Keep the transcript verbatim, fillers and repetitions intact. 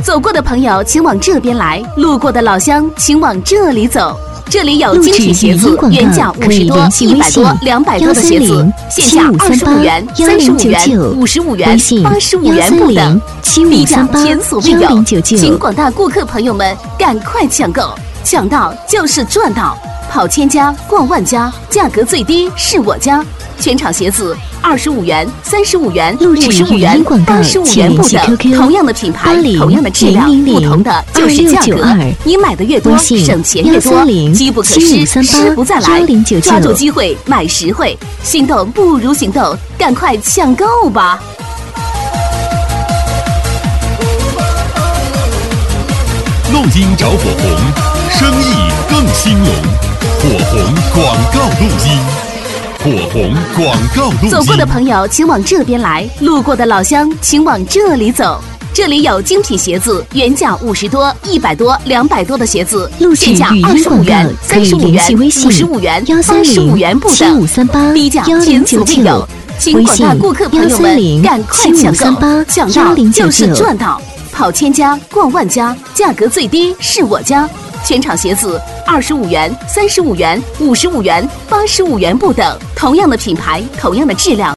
走过的朋友请往这边来，路过的老乡请往这里走。这里有精品鞋子，原价五十多、一百多、两百多的鞋子，现价二十五元、三十五元、五十五元、八十五元不等，低价前所未有，请广大顾客朋友们赶快抢购，抢到就是赚到，跑千家逛万家，价格最低是我家。全场鞋子二十五元、三十五元、五十五元、八十五元不等，同样的品牌，同样的质量，不同的就是价格。你买的越多，省钱越多，机不可失，失不再来。抓住机会，买实惠，心动不如行动，赶快抢购吧！ 录音找火红，生意更兴隆。火红广告录音。火红广告录音。 走过的朋友请往这边来，路过的老乡请往这里走。这里有精品鞋子，原价五十多、一百多、两百多的鞋子，现价二十五元、三十五元、五十五元、八十五元不等，低价前所未有。请广大顾客朋友们赶快抢购，抢到就是赚到，跑千家逛万家，价格最低是我家。全场鞋子二十五元、三十五元、五十五元、八十五元不等，同样的品牌，同样的质量。